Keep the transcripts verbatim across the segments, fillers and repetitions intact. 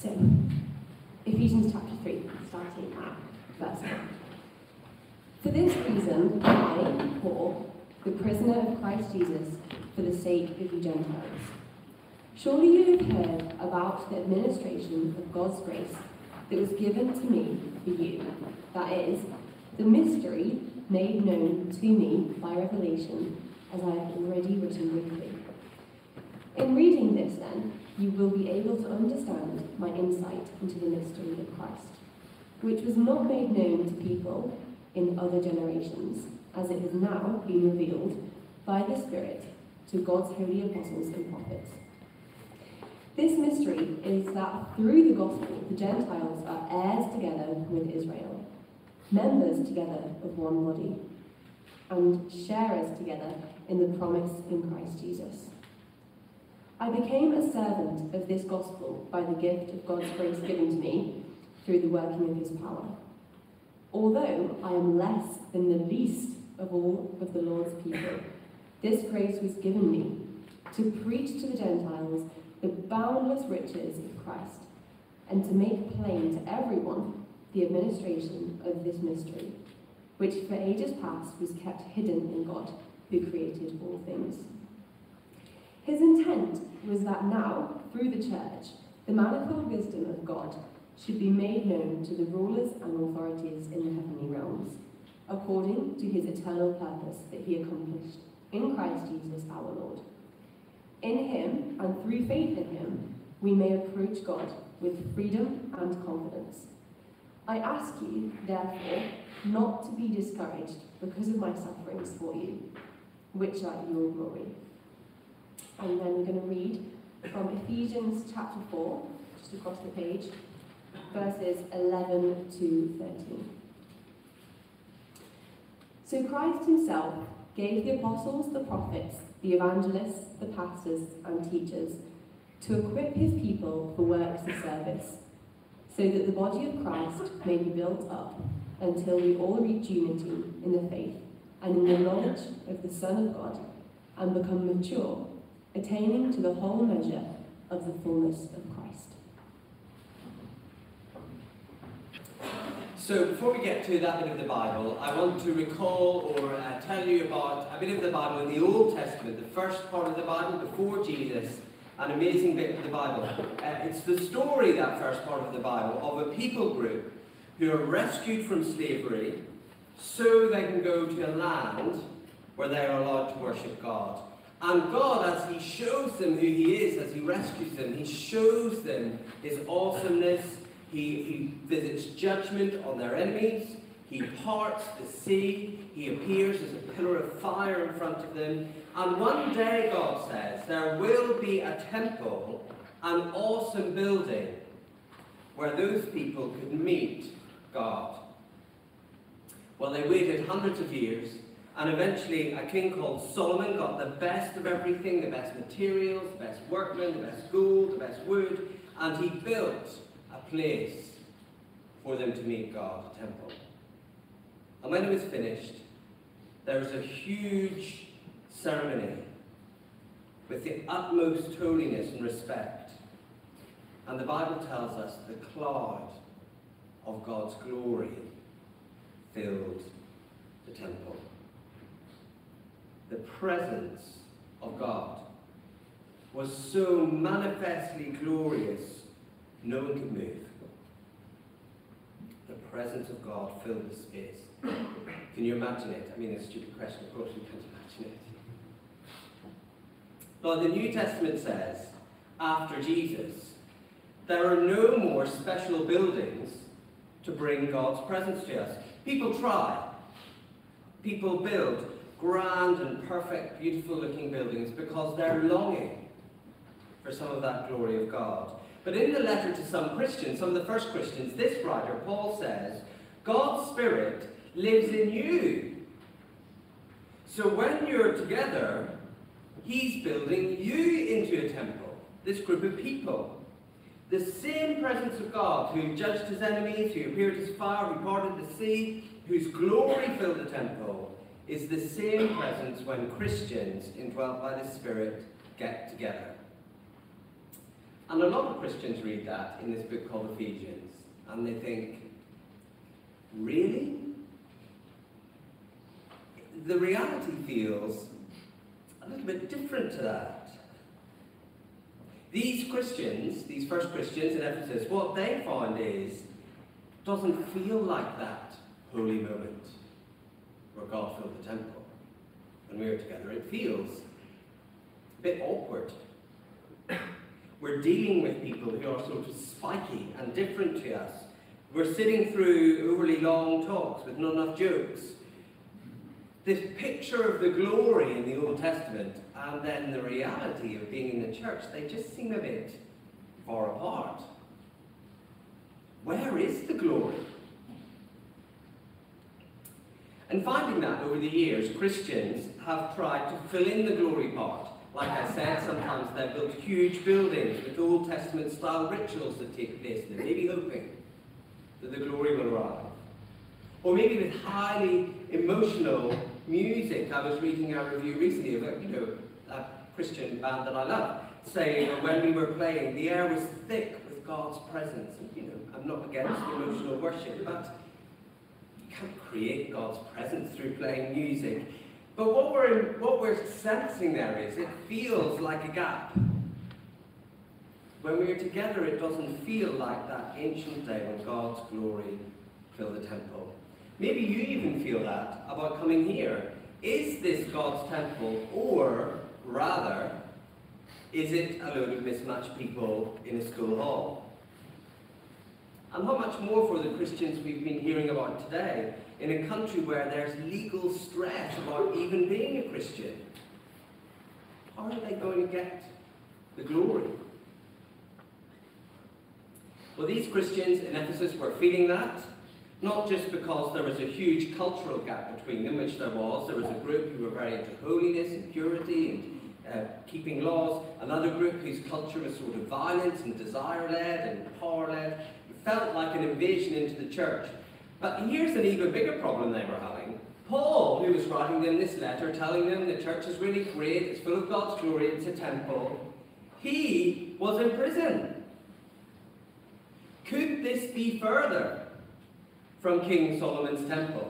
So, Ephesians chapter three, starting at verse one. For this reason, I, Paul, the prisoner of Christ Jesus, for the sake of you Gentiles. Surely you have heard about the administration of God's grace that was given to me for you, that is, the mystery made known to me by revelation, as I have already written briefly. In reading this, then, you will be able to understand my insight into the mystery of Christ, which was not made known to people in other generations, as it has now been revealed by the Spirit to God's holy apostles and prophets. This mystery is that through the gospel the Gentiles are heirs together with Israel, members together of one body, and sharers together in the promise in Christ Jesus. I became a servant of this gospel by the gift of God's grace given to me through the working of his power. Although I am less than the least of all of the Lord's people, this grace was given me to preach to the Gentiles the boundless riches of Christ, and to make plain to everyone the administration of this mystery, which for ages past was kept hidden in God, who created all things. His intent was that now, through the church, the manifold wisdom of God should be made known to the rulers and authorities in the heavenly realms, according to his eternal purpose that he accomplished in Christ Jesus our Lord. In him, and through faith in him, we may approach God with freedom and confidence. I ask you, therefore, not to be discouraged because of my sufferings for you, which are your glory. And then we're going to read from Ephesians chapter four, just across the page, verses eleven to thirteen. So Christ himself gave the apostles, the prophets, the evangelists, the pastors and teachers to equip his people for works of service, so that the body of Christ may be built up until we all reach unity in the faith and in the knowledge of the Son of God, and become mature, attaining to the whole measure of the fullness of Christ. So before we get to that bit of the Bible, I want to recall or uh, tell you about a bit of the Bible in the Old Testament, the first part of the Bible before Jesus, an amazing bit of the Bible. Uh, it's the story, that first part of the Bible, of a people group who are rescued from slavery so they can go to a land where they are allowed to worship God. And God, as he shows them who he is, as he rescues them, he shows them his awesomeness. He, he visits judgment on their enemies. He parts the sea. He appears as a pillar of fire in front of them. And one day, God says, there will be a temple, an awesome building, where those people could meet God. Well, they waited hundreds of years, and eventually a king called Solomon got the best of everything, the best materials, the best workmen, the best gold, the best wood, and he built a place for them to meet God, a temple. And when it was finished, there was a huge ceremony with the utmost holiness and respect. And the Bible tells us the cloud of God's glory filled the temple. The presence of God was so manifestly glorious, no one could move. The presence of God filled the space. Can you imagine it? I mean, it's a stupid question, of course we can't imagine it. But the New Testament says, after Jesus, there are no more special buildings to bring God's presence to us. People try. People build grand and perfect, beautiful looking buildings because they're longing for some of that glory of God. But in the letter to some Christians, some of the first Christians, this writer, Paul, says, God's Spirit lives in you. So when you're together, he's building you into a temple, this group of people. The same presence of God who judged his enemies, who appeared as fire, who parted the sea, whose glory filled the temple, is the same presence when Christians, indwelt by the Spirit, get together. And a lot of Christians read that in this book called Ephesians, and they think, really? The reality feels a little bit different to that. These Christians, these first Christians in Ephesus, what they find is, doesn't feel like that holy moment where God filled the temple. When we are together, it feels a bit awkward. We're dealing with people who are sort of spiky and different to us. We're sitting through overly long talks with not enough jokes. This picture of the glory in the Old Testament and then the reality of being in the church, they just seem a bit far apart. Where is the glory? And finding that over the years, Christians have tried to fill in the glory part. Like I said, sometimes they've built huge buildings with Old Testament style rituals that take place in them, maybe hoping that the glory will arrive. Or maybe with highly emotional music. I was reading a review recently of a, you know, a Christian band that I love, saying that when we were playing, the air was thick with God's presence. And, you know, I'm not against emotional worship, but you can't create God's presence through playing music. But what we're, what we're sensing there is, it feels like a gap. When we are together, it doesn't feel like that ancient day when God's glory filled the temple. Maybe you even feel that about coming here. Is this God's temple, or rather, is it a load of mismatched people in a school hall? And how much more for the Christians we've been hearing about today, in a country where there's legal stress about even being a Christian? How are they going to get the glory? Well, these Christians in Ephesus were feeling that, not just because there was a huge cultural gap between them, which there was. There was a group who were very into holiness and purity and uh, keeping laws, another group whose culture was sort of violence and desire-led and power-led. It felt like an invasion into the church. But here's an even bigger problem they were having. Paul, who was writing them this letter, telling them the church is really great, it's full of God's glory, it's a temple, he was in prison. Could this be further from King Solomon's temple?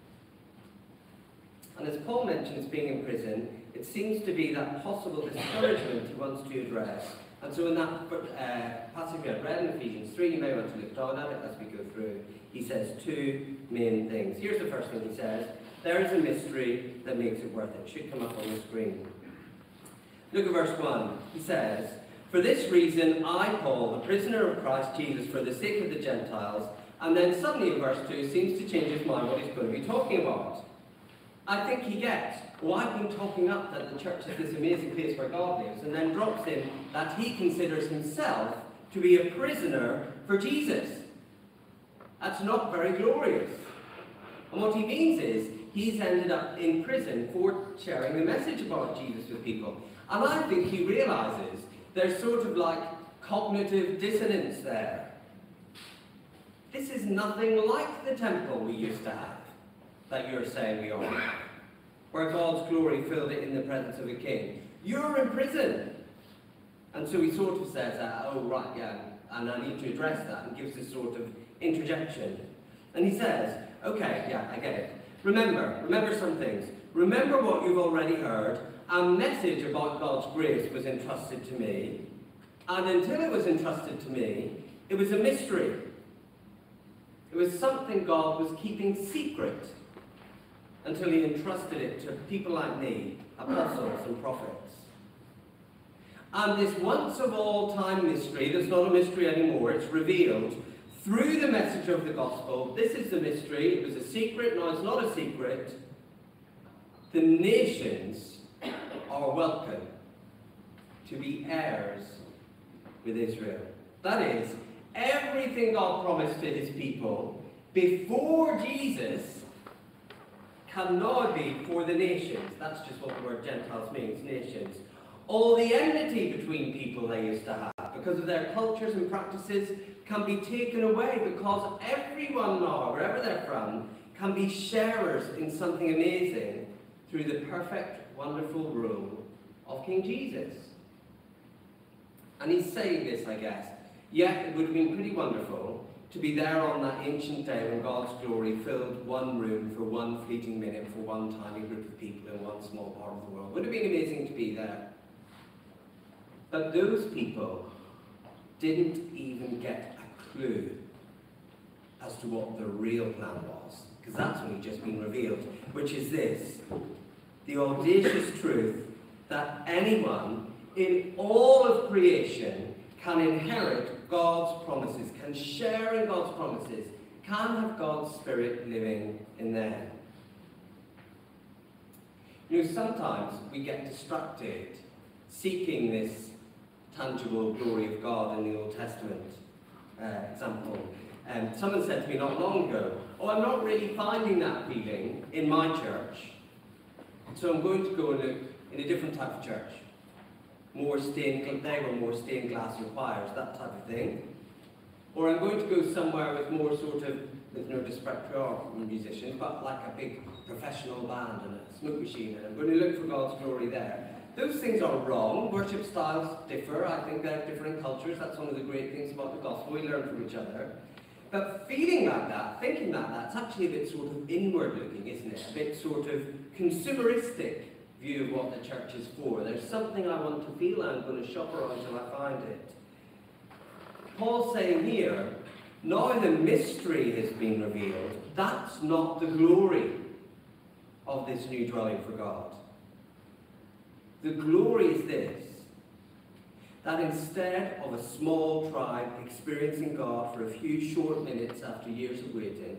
And as Paul mentions being in prison, it seems to be that possible discouragement he wants to address. And so in that uh, passage we had read in Ephesians three, you may want to look down at it as we go through, he says two main things. Here's the first thing he says: there is a mystery that makes it worth it. It should come up on the screen. Look at verse one. He says, "For this reason I, Paul, the prisoner of Christ Jesus, for the sake of the Gentiles," and then suddenly in verse two seems to change his mind what he's going to be talking about. I think he gets, well, I've been talking up that the church is this amazing place where God lives, and then drops in that he considers himself to be a prisoner for Jesus. That's not very glorious. And what he means is, he's ended up in prison for sharing the message about Jesus with people. And I think he realizes there's sort of like cognitive dissonance there. This is nothing like the temple we used to have, that you're saying we are, where God's glory filled it in the presence of a king. You're in prison. And so he sort of says, uh, oh right, yeah, and I need to address that, and gives this sort of interjection. And he says, okay, yeah, I get it. Remember, remember some things. Remember what you've already heard. A message about God's grace was entrusted to me, and until it was entrusted to me, it was a mystery. It was something God was keeping secret until he entrusted it to people like me, apostles and prophets. And this once of all time mystery, that's not a mystery anymore, it's revealed through the message of the gospel. This is the mystery. It was a secret, now it's not a secret. The nations are welcome to be heirs with Israel. That is, everything God promised to his people before Jesus can now be for the nations. That's just what the word Gentiles means, nations. All the enmity between people they used to have, because of their cultures and practices, can be taken away, because everyone now, wherever they're from, can be sharers in something amazing through the perfect, wonderful rule of King Jesus. And he's saying this, I guess, yet it would have been pretty wonderful to be there on that ancient day when God's glory filled one room for one fleeting minute for one tiny group of people in one small part of the world. It would have been amazing to be there. But those people didn't even get a clue as to what the real plan was, because that's only just been revealed, which is this: the audacious truth that anyone in all of creation can inherit God's promises, can share in God's promises, can have God's Spirit living in them. You know, sometimes we get distracted seeking this tangible glory of God in the Old Testament uh, example. Um, someone said to me not long ago, oh, I'm not really finding that feeling in my church, so I'm going to go and look in a different type of church. More stained, they were more stained glass and choirs, that type of thing. Or I'm going to go somewhere with more sort of, with no disrespect to our musicians, but like a big professional band and a smoke machine, and I'm going to look for God's glory there. Those things are wrong. Worship styles differ. I think they're different cultures. That's one of the great things about the gospel. We learn from each other. But feeling like that, thinking like that, it's actually a bit sort of inward-looking, isn't it? A bit sort of consumeristic view of what the church is for. There's something I want to feel, and I'm going to shop around until I find it. Paul's saying here, now the mystery has been revealed. That's not the glory of this new dwelling for God. The glory is this: that instead of a small tribe experiencing God for a few short minutes after years of waiting,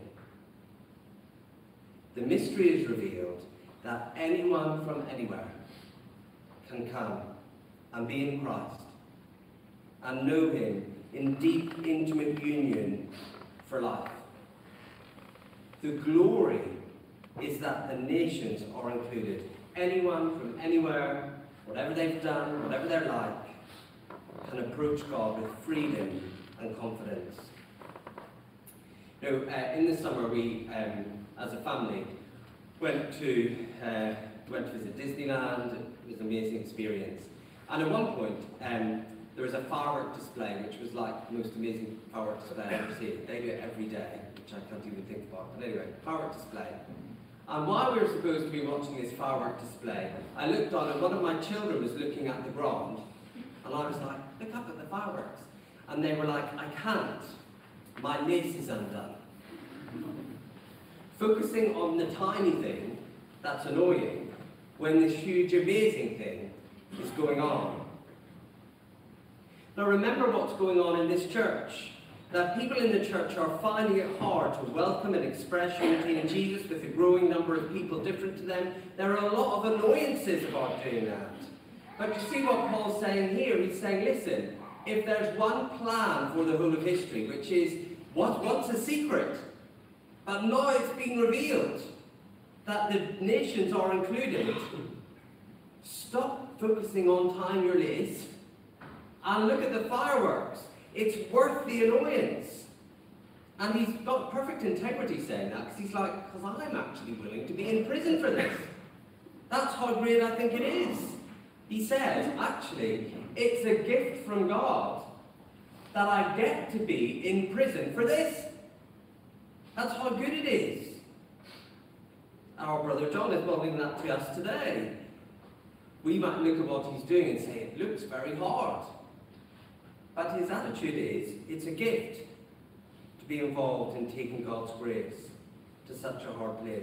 the mystery is revealed that anyone from anywhere can come and be in Christ and know him in deep, intimate union for life. The glory is that the nations are included. Anyone from anywhere, whatever they've done, whatever they're like, can approach God with freedom and confidence. You know, uh, in the summer we, um, as a family, went to uh, went to visit Disneyland. It was an amazing experience. And at one point, um, there was a firework display, which was like the most amazing firework display I've ever seen. They do it every day, which I can't even think about. But anyway, firework display. And while we were supposed to be watching this firework display, I looked on and one of my children was looking at the ground, and I was like, look up at the fireworks. And they were like, I can't. My lace is undone. Focusing on the tiny thing that's annoying when this huge, amazing thing is going on. Now remember what's going on in this church. That people in the church are finding it hard to welcome and express unity in Jesus with a growing number of people different to them. There are a lot of annoyances about doing that. But you see what Paul's saying here? He's saying, listen, if there's one plan for the whole of history, which is what, what's a secret, but now it's being revealed that the nations are included, stop focusing on tying your lace and look at the fireworks. It's worth the annoyance. And he's got perfect integrity saying that, because he's like, because I'm actually willing to be in prison for this. That's how great I think it is. He says, actually, it's a gift from God that I get to be in prison for this. That's how good it is. Our brother John is modeling that to us today. We might look at what he's doing and say, it looks very hard. But his attitude is, it's a gift to be involved in taking God's grace to such a hard place.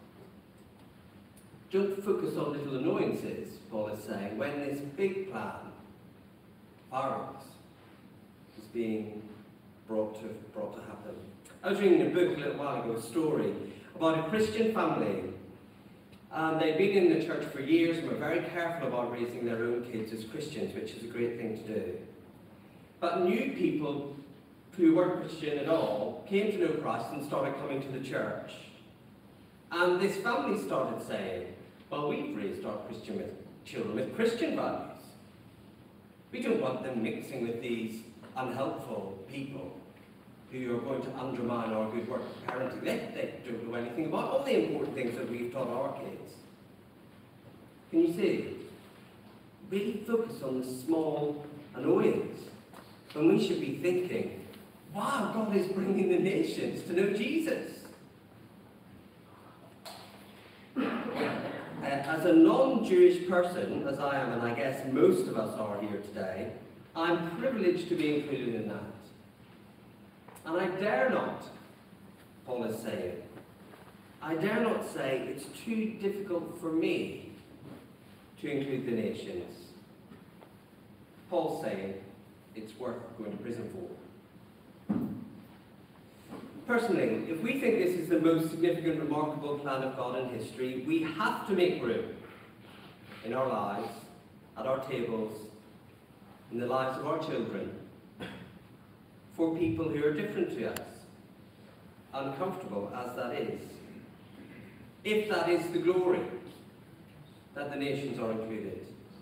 Don't focus on little annoyances, Paul is saying, when this big plan, fireworks, is being brought to, brought to happen. I was reading a book a little while ago, a story about a Christian family. And they'd been in the church for years and were very careful about raising their own kids as Christians, which is a great thing to do. But new people who weren't Christian at all came to know Christ and started coming to the church. And this family started saying, well, we've raised our Christian with children with Christian values. We don't want them mixing with these unhelpful people who are going to undermine our good work of parenting. They, they don't know anything about all the important things that we've taught our kids. Can you see? Really focus on the small annoyance, when we should be thinking, wow, God is bringing the nations to know Jesus. Uh, as a non-Jewish person, as I am, and I guess most of us are here today, I'm privileged to be included in that. And I dare not, Paul is saying, I dare not say it's too difficult for me to include the nations. Paul's saying it's worth going to prison for. Personally, if we think this is the most significant, remarkable plan of God in history, we have to make room in our lives, at our tables, in the lives of our children, for people who are different to us, uncomfortable as that is. If that is the glory, that the nations are included.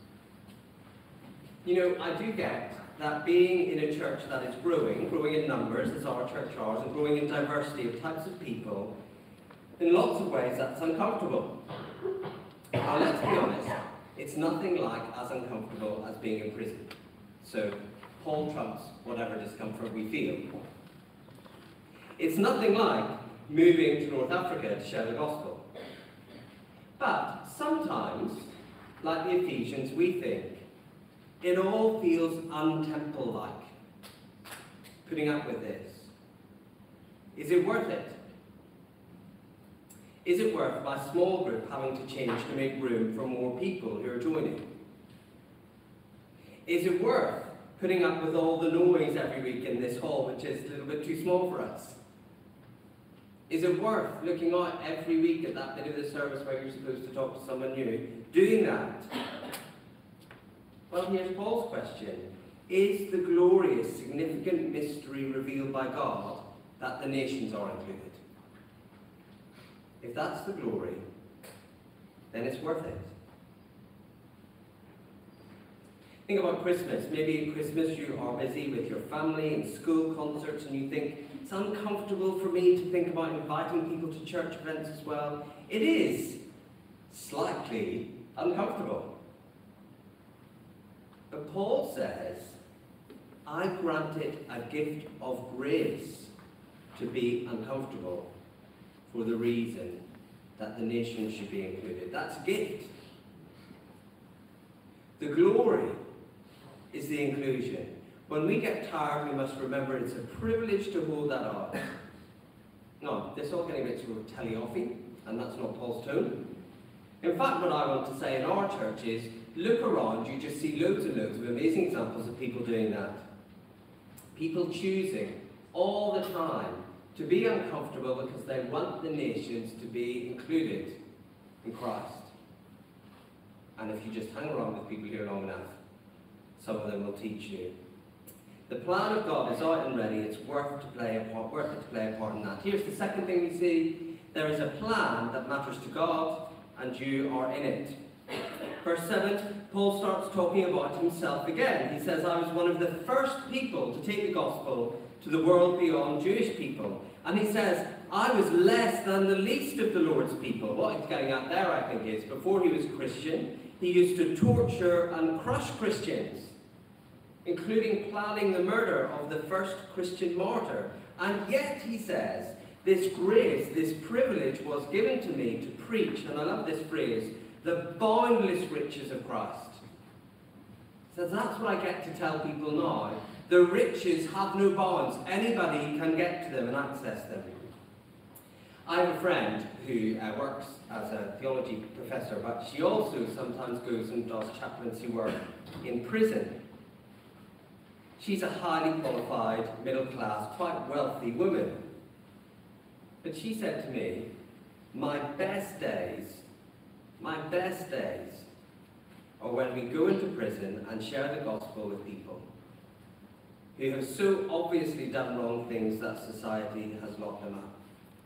You know, I do get that being in a church that is growing, growing in numbers, as our church is, and growing in diversity of types of people, in lots of ways that's uncomfortable. Now, let's be honest, it's nothing like as uncomfortable as being in prison. So, Paul trumps whatever discomfort we feel. It's nothing like moving to North Africa to share the gospel. But sometimes, like the Ephesians, we think it all feels untemple-like. Putting up with this. Is it worth it? Is it worth my small group having to change to make room for more people who are joining? Is it worth putting up with all the noise every week in this hall, which is a little bit too small for us? Is it worth looking out every week at that bit of the service where you're supposed to talk to someone new, doing that? Well, here's Paul's question. Is the glorious, significant mystery revealed by God that the nations are included? If that's the glory, then it's worth it. Think about Christmas. Maybe at Christmas you are busy with your family and school concerts and you think, it's uncomfortable for me to think about inviting people to church events as well. It is slightly uncomfortable. But Paul says, I granted a gift of grace to be uncomfortable for the reason that the nations should be included. That's a gift. The glory is the inclusion. When we get tired, we must remember it's a privilege to hold that out. No, this is all getting a bit sort of telly-offy, and that's not Paul's tone. In fact, what I want to say in our church is, look around, you just see loads and loads of amazing examples of people doing that. People choosing all the time to be uncomfortable because they want the nations to be included in Christ. And if you just hang around with people here long enough, some of them will teach you. The plan of God is out and ready. It's worth to play a part, worth it to play a part in that. Here's the second thing we see. There is a plan that matters to God, and you are in it. Verse seven, Paul starts talking about himself again. He says, I was one of the first people to take the gospel to the world beyond Jewish people. And he says, I was less than the least of the Lord's people. What he's getting at there, I think, is before he was a Christian, he used to torture and crush Christians, including planning the murder of the first Christian martyr. And yet, he says, this grace, this privilege was given to me to preach, and I love this phrase, the boundless riches of Christ. So that's what I get to tell people now. The riches have no bounds. Anybody can get to them and access them. I have a friend who uh, works as a theology professor, but she also sometimes goes and does chaplaincy work in prison. She's a highly qualified, middle-class, quite wealthy woman. But she said to me, my best days, my best days are when we go into prison and share the gospel with people who have so obviously done wrong things that society has locked them up.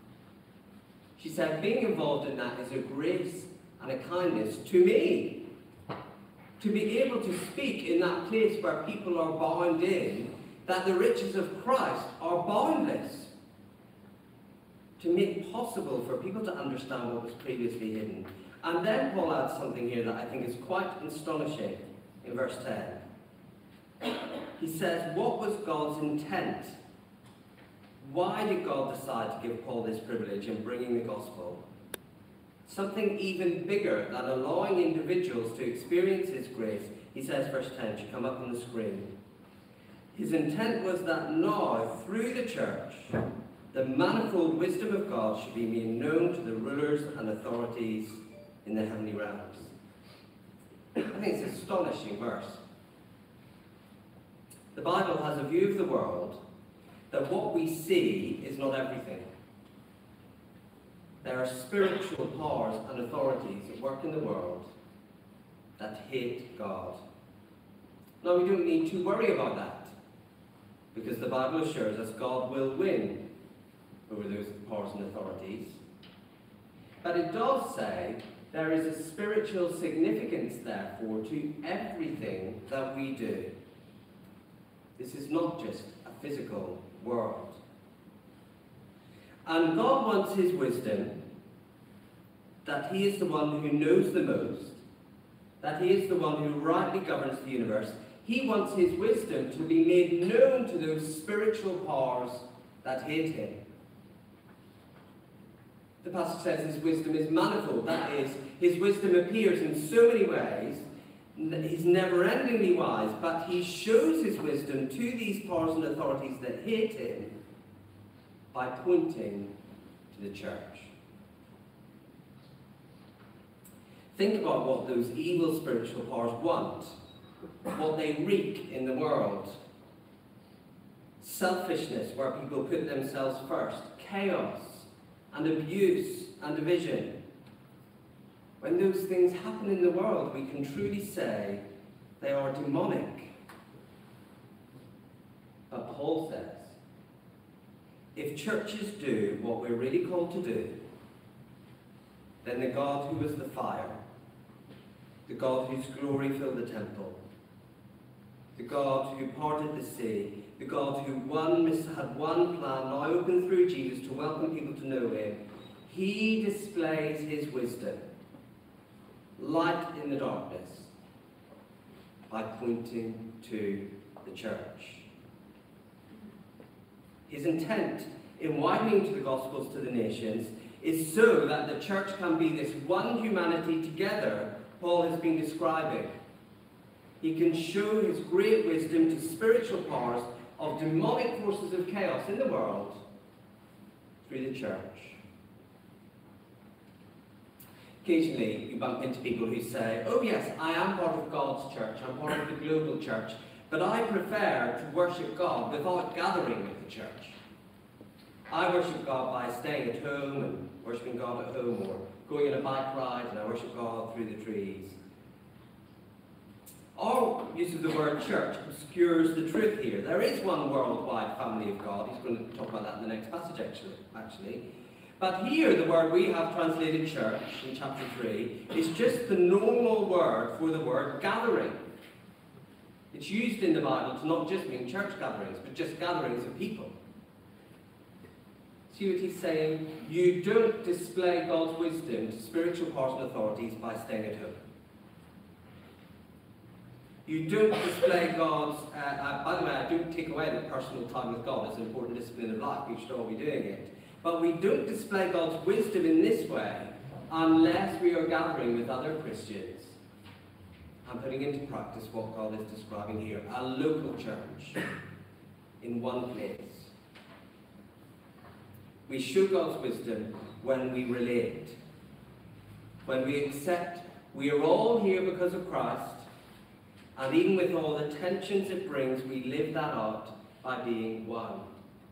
She said, being involved in that is a grace and a kindness to me. To be able to speak in that place where people are bound in, that the riches of Christ are boundless. To make possible for people to understand what was previously hidden. And then Paul adds something here that I think is quite astonishing in verse ten. He says, what was God's intent? Why did God decide to give Paul this privilege in bringing the gospel? Something even bigger than allowing individuals to experience his grace. He says, verse ten, should come up on the screen. His intent was that now, through the church, the manifold wisdom of God should be made known to the rulers and authorities in the heavenly realms. I think it's an astonishing verse. The Bible has a view of the world that what we see is not everything. There are spiritual powers and authorities that work in the world that hate God. Now, we don't need to worry about that, because the Bible assures us God will win over those powers and authorities. But it does say there is a spiritual significance, therefore, to everything that we do. This is not just a physical world. And God wants his wisdom, that he is the one who knows the most, that he is the one who rightly governs the universe. He wants his wisdom to be made known to those spiritual powers that hate him. The passage says his wisdom is manifold. That is, his wisdom appears in so many ways. He's never-endingly wise, but he shows his wisdom to these powers and authorities that hate him by pointing to the church. Think about what those evil spiritual powers want, what they wreak in the world. Selfishness, where people put themselves first. Chaos and abuse and division. When those things happen in the world, we can truly say they are demonic. But Paul says, if churches do what we're really called to do, then the God who was the fire, the God whose glory filled the temple, the God who parted the sea, the God who one, had one plan now open through Jesus to welcome people to know him, he displays his wisdom, light in the darkness, by pointing to the church. His intent in widening to the Gospels to the nations is so that the church can be this one humanity together Paul has been describing. He can show his great wisdom to spiritual powers of demonic forces of chaos in the world through the church. Occasionally, you bump into people who say, oh yes, I am part of God's church, I'm part of the global church, but I prefer to worship God without gathering with the church. I worship God by staying at home and worshipping God at home, or going on a bike ride and I worship God through the trees. Our use of the word church obscures the truth here. There is one worldwide family of God. He's going to talk about that in the next passage, actually. actually. But here, the word we have translated church in chapter three is just the normal word for the word gathering. It's used in the Bible to not just mean church gatherings, but just gatherings of people. See what he's saying? You don't display God's wisdom to spiritual powers and authorities by staying at home. You don't display God's, uh, uh, by the way, I don't take away that personal time with God is an important discipline of life. We should all be doing it. But we don't display God's wisdom in this way unless we are gathering with other Christians and putting into practice what God is describing here, a local church in one place. We show God's wisdom when we relate, when we accept we are all here because of Christ, and even with all the tensions it brings, we live that out by being one.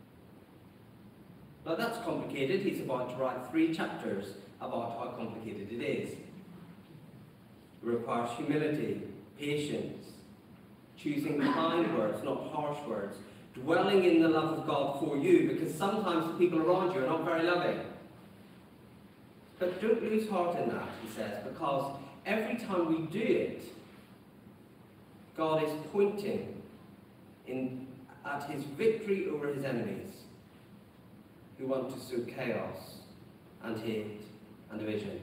Now that's complicated. He's about to write three chapters about how complicated it is. It requires humility, patience, choosing kind words, not harsh words, dwelling in the love of God for you, because sometimes the people around you are not very loving. But don't lose heart in that, he says, because every time we do it, God is pointing in, at his victory over his enemies, who want to sow chaos and hate and division.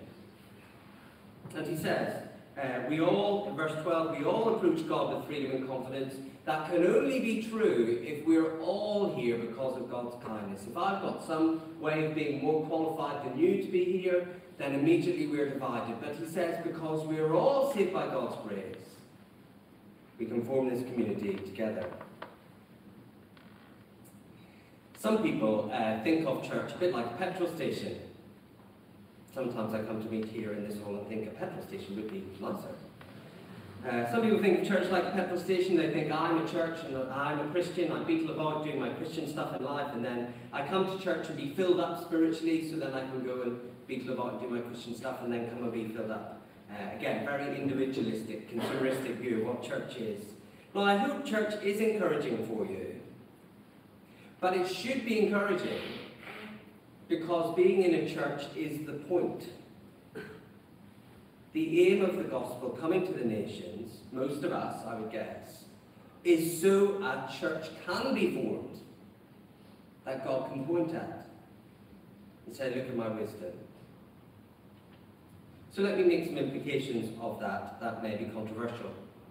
And he says, uh, we all, in verse twelve, we all approach God with freedom and confidence. That can only be true if we're all here because of God's kindness. If I've got some way of being more qualified than you to be here, then immediately we're divided. But he says because we're all saved by God's grace, we can form this community together. Some people uh, think of church a bit like a petrol station. Sometimes I come to meet here in this hall and think a petrol station would be nicer. Uh, some people think of church like a petrol station. They think I'm a church and I'm a Christian. I beetle about doing my Christian stuff in life, and then I come to church and be filled up spiritually, so then I can go and beetle about and do my Christian stuff, and then come and be filled up. Uh, again, very individualistic, consumeristic view of what church is. Well, I hope church is encouraging for you, but it should be encouraging because being in a church is the point. The aim of the gospel coming to the nations, most of us, I would guess, is so a church can be formed that God can point at and say, look at my wisdom. So let me make some implications of that that may be controversial.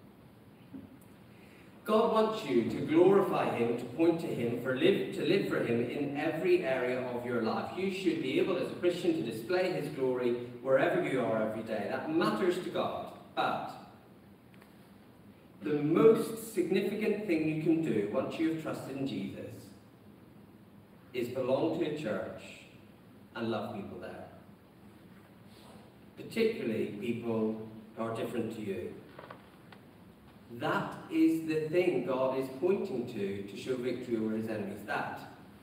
God wants you to glorify him, to point to him, for live, to live for him in every area of your life. You should be able as a Christian to display his glory wherever you are every day. That matters to God. But the most significant thing you can do once you have trusted in Jesus is belong to a church and love people there. Particularly people who are different to you. That is the thing God is pointing to to show victory over his enemies. That.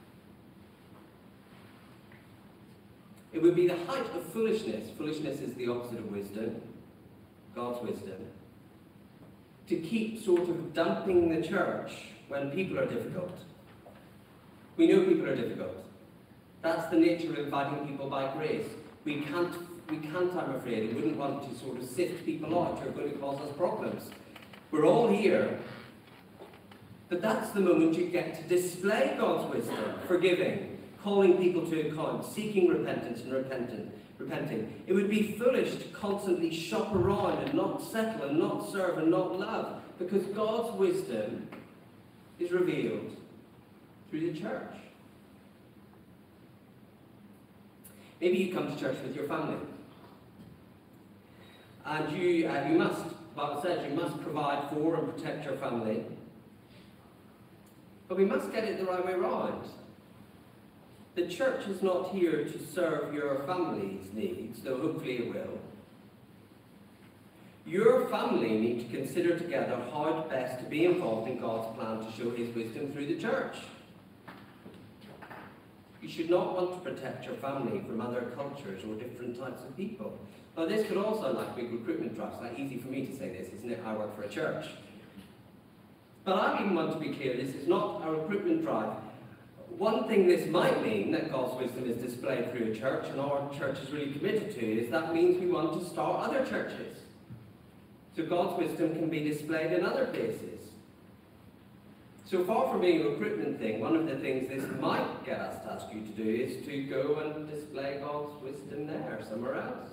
It would be the height of foolishness. Foolishness is the opposite of wisdom, God's wisdom. To keep sort of dumping the church when people are difficult. We know people are difficult. That's the nature of inviting people by grace. We can't, we can't, I'm afraid, and wouldn't want to sort of sift people out who are going to cause us problems. We're all here, but that's the moment you get to display God's wisdom, forgiving, calling people to account, seeking repentance and repentant, repenting. It would be foolish to constantly shop around and not settle and not serve and not love, because God's wisdom is revealed through the church. Maybe you come to church with your family, and you, uh, you must. The Bible says you must provide for and protect your family. But we must get it the right way round. The church is not here to serve your family's needs, though hopefully it will. Your family need to consider together how best to be involved in God's plan to show his wisdom through the church. You should not want to protect your family from other cultures or different types of people. Now, this could all sound like a big recruitment drive. It's like easy for me to say this, isn't it? I work for a church. But I even want to be clear, this is not a recruitment drive. One thing this might mean that God's wisdom is displayed through a church, and our church is really committed to, is that means we want to start other churches. So God's wisdom can be displayed in other places. So far from being a recruitment thing, one of the things this might get us to ask you to do is to go and display God's wisdom there, somewhere else.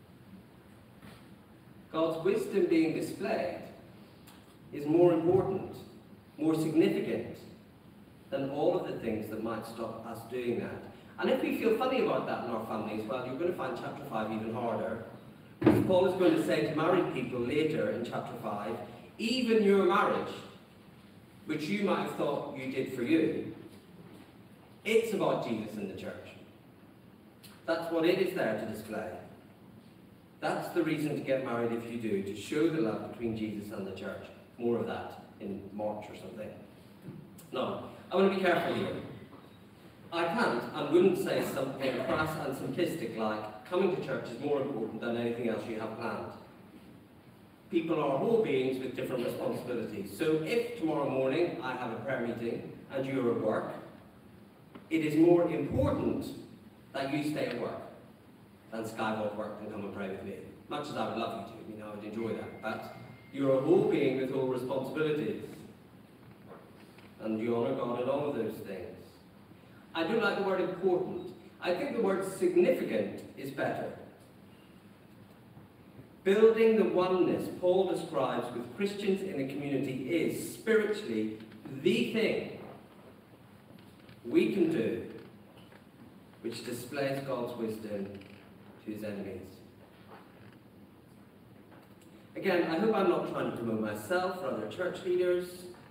God's wisdom being displayed is more important, more significant than all of the things that might stop us doing that. And if we feel funny about that in our families, well, you're going to find chapter five even harder. Because Paul is going to say to married people later in chapter five, even your marriage, which you might have thought you did for you, it's about Jesus and the church. That's what it is there to display. That's the reason to get married if you do, to show the love between Jesus and the church. More of that in March or something. Now, I want to be careful here. I can't and wouldn't say something crass and simplistic like, coming to church is more important than anything else you have planned. People are whole beings with different responsibilities. So if tomorrow morning I have a prayer meeting and you're at work, it is more important that you stay at work than Skywalk work and come and pray with me. Much as I would love you to, you know, I would enjoy that. But you're a whole being with all responsibilities. And you honour God in all of those things. I don't like the word important. I think the word significant is better. Building the oneness Paul describes with Christians in a community is, spiritually, the thing we can do which displays God's wisdom to his enemies. Again, I hope I'm not trying to promote myself or other church leaders.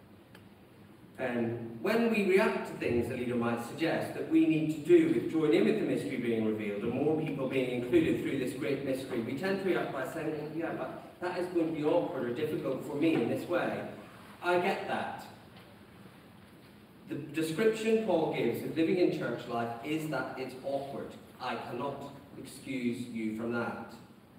And when we react to things a leader might suggest that we need to do with join in with the mystery being revealed and more people being included through this great mystery, we tend to react by saying, well, yeah, but that is going to be awkward or difficult for me in this way. I get that. The description Paul gives of living in church life is that it's awkward. I cannot excuse you from that.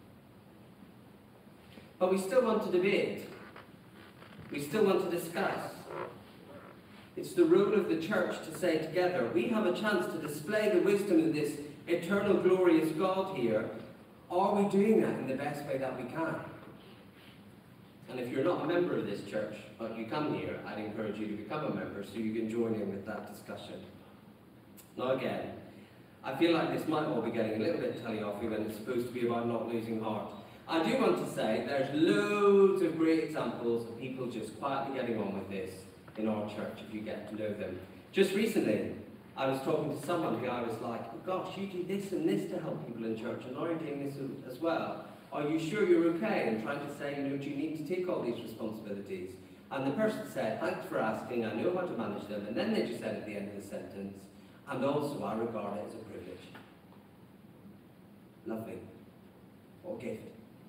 But we still want to debate. We still want to discuss. It's the role of the church to say together, we have a chance to display the wisdom of this eternal, glorious God here. Are we doing that in the best way that we can? And if you're not a member of this church, but you come here, I'd encourage you to become a member so you can join in with that discussion. Now again, I feel like this might all be getting a little bit telly-offy when it's supposed to be about not losing heart. I do want to say there's loads of great examples of people just quietly getting on with this in our church if you get to know them. Just recently, I was talking to someone who I was like, oh gosh, you do this and this to help people in church, and now you're doing this as well. Are you sure you're okay? And trying to say, you know, do you need to take all these responsibilities? And the person said, thanks for asking, I know how to manage them. And then they just said at the end of the sentence, and also I regard it as a privilege. Lovely. Or gift.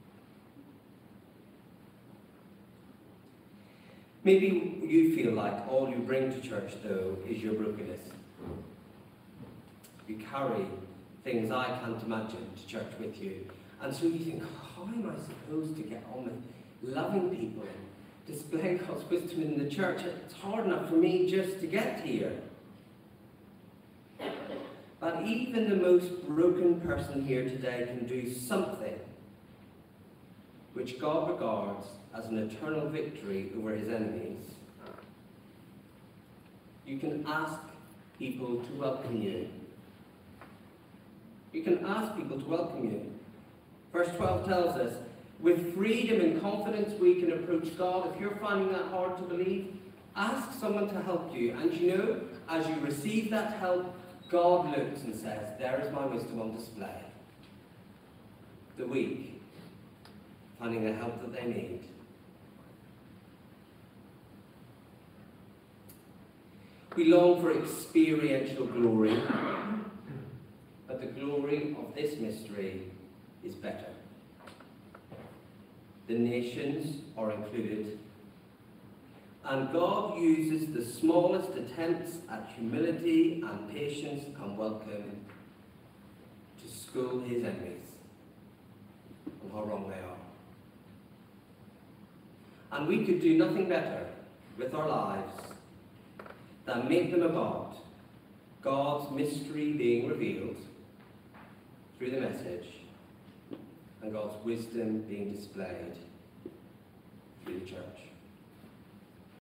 Maybe you feel like all you bring to church, though, is your brokenness. You carry things I can't imagine to church with you. And so you think, oh, how am I supposed to get on with loving people, displaying God's wisdom in the church? It's hard enough for me just to get here. But even the most broken person here today can do something which God regards as an eternal victory over his enemies. You can ask people to welcome you. You can ask people to welcome you. Verse twelve tells us, with freedom and confidence we can approach God. If you're finding that hard to believe, ask someone to help you. And you know, as you receive that help, God looks and says, there is my wisdom on display. The weak finding the help that they need. We long for experiential glory, but the glory of this mystery is better. The nations are included, and God uses the smallest attempts at humility and patience and welcome to school his enemies on how wrong they are. And we could do nothing better with our lives than make them about God's mystery being revealed through the message and God's wisdom being displayed through the church.